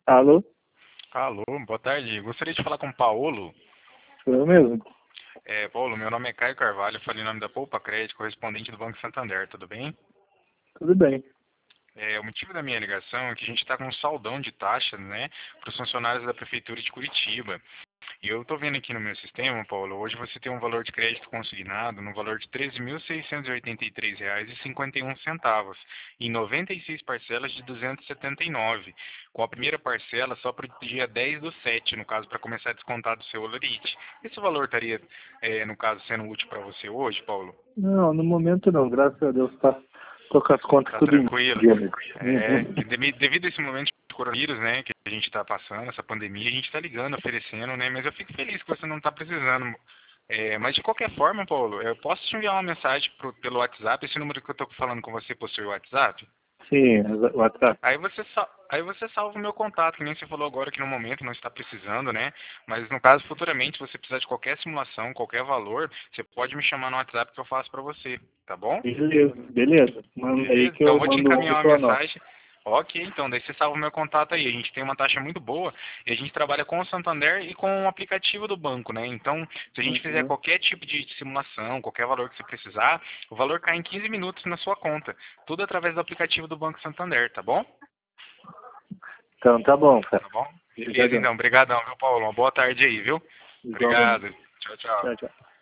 Alô? Alô, boa tarde. Gostaria de falar com o Paulo. Sou eu mesmo? Paulo, meu nome é Caio Carvalho, falei em nome da Poupa Crédito, correspondente do Banco Santander, tudo bem? Tudo bem. O motivo da minha ligação é que a gente está com um saldão de taxas, né, para os funcionários da Prefeitura de Curitiba. E eu estou vendo aqui no meu sistema, Paulo, hoje você tem um valor de crédito consignado no valor de R$ 13.683,51 em 96 parcelas de 279, com a primeira parcela só para o dia 10/7, no caso, para começar a descontar do seu holerite. Esse valor estaria, no caso, sendo útil para você hoje, Paulo? Não, no momento não, graças a Deus, tô com as contas Tá tudo em tranquilo. dia, amigo. Que devido a esse momento de coronavírus, né, que a gente está passando, essa pandemia, a gente está ligando, oferecendo, né, mas eu fico feliz que você não está precisando. Mas de qualquer forma, Paulo, eu posso te enviar uma mensagem pelo WhatsApp, esse número que eu estou falando com você possui o WhatsApp? Sim, o WhatsApp. Aí você salva o meu contato, que nem você falou agora que no momento não está precisando, né? Mas no caso, futuramente, se você precisar de qualquer simulação, qualquer valor, você pode me chamar no WhatsApp que eu faço para você, tá bom? Beleza, beleza. Manda aí Beleza? que Então eu eu vou te mando encaminhar uma outro anoto. mensagem. Ok, então, daí você salva o meu contato aí. A gente tem uma taxa muito boa e a gente trabalha com o Santander e com o aplicativo do banco, né? Então, se a gente fizer Uhum. qualquer tipo de simulação, qualquer valor que você precisar, o valor cai em 15 minutos na sua conta. Tudo através do aplicativo do Banco Santander, tá bom? Então tá bom, cara. Tá bom? Beleza, Obrigadão. então. Obrigadão, viu, Paulo? Uma boa tarde aí, viu? Igualmente. Obrigado. Tchau, tchau. Tchau, tchau.